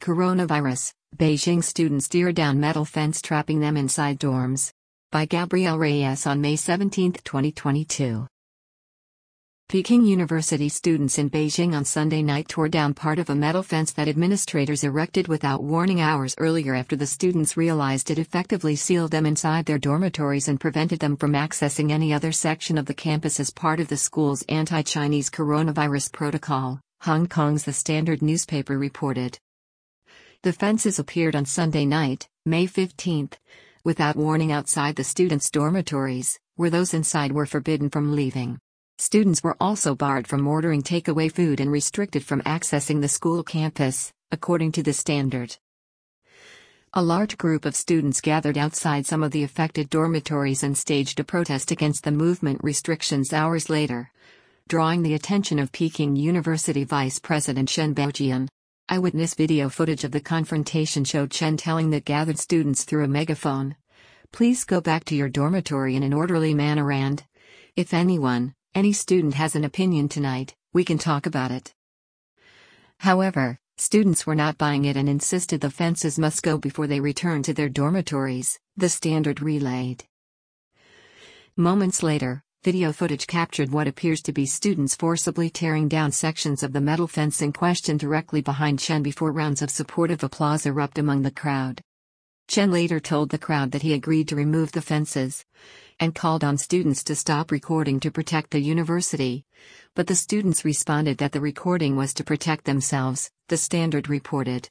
Coronavirus, Beijing students tear down metal fence trapping them inside dorms. By Gabriel Reyes on May 17, 2022. Peking University students in Beijing on Sunday night tore down part of a metal fence that administrators erected without warning hours earlier after the students realized it effectively sealed them inside their dormitories and prevented them from accessing any other section of the campus as part of the school's anti-Chinese coronavirus protocol, Hong Kong's The Standard newspaper reported. The fences appeared on Sunday night, May 15, without warning outside the students' dormitories, where those inside were forbidden from leaving. Students were also barred from ordering takeaway food and restricted from accessing the school campus, according to The Standard. A large group of students gathered outside some of the affected dormitories and staged a protest against the movement restrictions hours later, drawing the attention of Peking University Vice President Chen Baojian. Eyewitness video footage of the confrontation showed Chen telling the gathered students through a megaphone, "Please go back to your dormitory in an orderly manner and, if any student has an opinion tonight, we can talk about it." However, students were not buying it and insisted the fences must go before they return to their dormitories, The Standard relayed. Moments later, video footage captured what appears to be students forcibly tearing down sections of the metal fence in question directly behind Chen before rounds of supportive applause erupt among the crowd. Chen later told the crowd that he agreed to remove the fences, and called on students to stop recording to protect the university, but the students responded that the recording was to protect themselves, The Standard reported.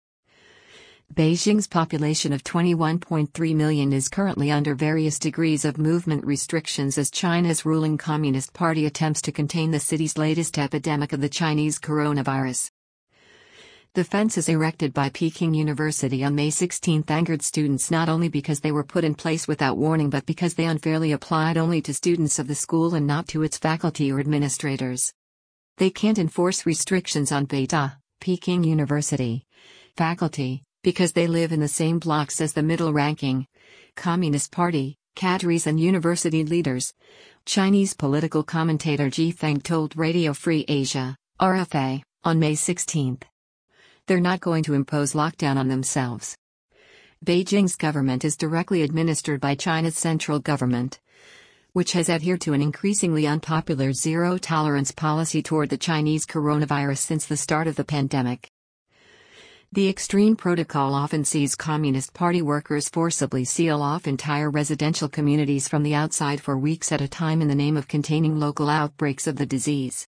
Beijing's population of 21.3 million is currently under various degrees of movement restrictions as China's ruling Communist Party attempts to contain the city's latest epidemic of the Chinese coronavirus. The fences erected by Peking University on May 16 angered students not only because they were put in place without warning but because they unfairly applied only to students of the school and not to its faculty or administrators. They can't enforce restrictions on Peking University faculty, because they live in the same blocks as the middle-ranking Communist Party, cadres and university leaders, Chinese political commentator Ji Feng told Radio Free Asia, RFA, on May 16. They're not going to impose lockdown on themselves. Beijing's government is directly administered by China's central government, which has adhered to an increasingly unpopular zero-tolerance policy toward the Chinese coronavirus since the start of the pandemic. The extreme protocol often sees Communist Party workers forcibly seal off entire residential communities from the outside for weeks at a time in the name of containing local outbreaks of the disease.